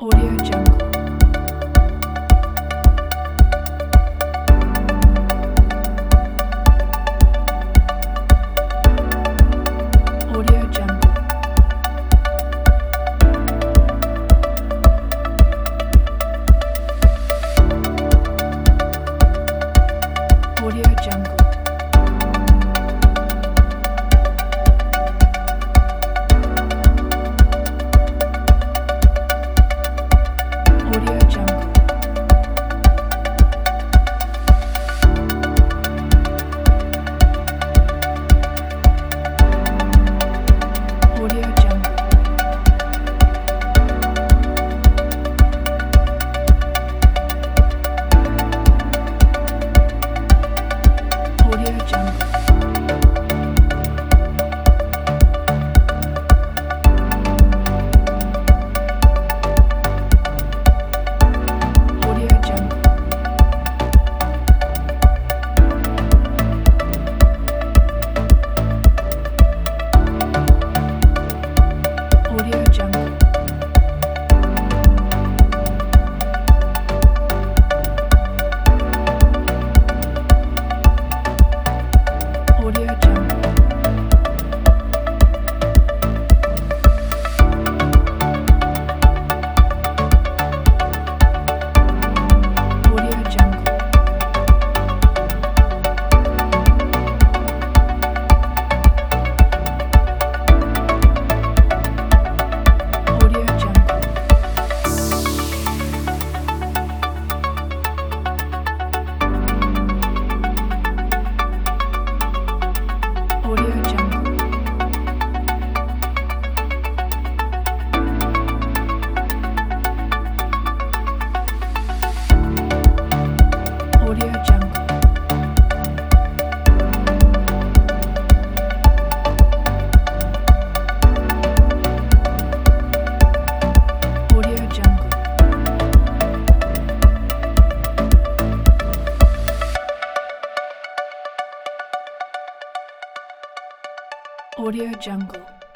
Audio Jungle. Audio Jungle. Audio Jungle. Audio Jungle. Audio Jungle. Audio Jungle. Audio Jungle. Audio Jungle. Audio Jungle. Audio Jungle. Audio Jungle. Audio Jungle. Audio Jungle. Audio Jungle. Audio Jungle.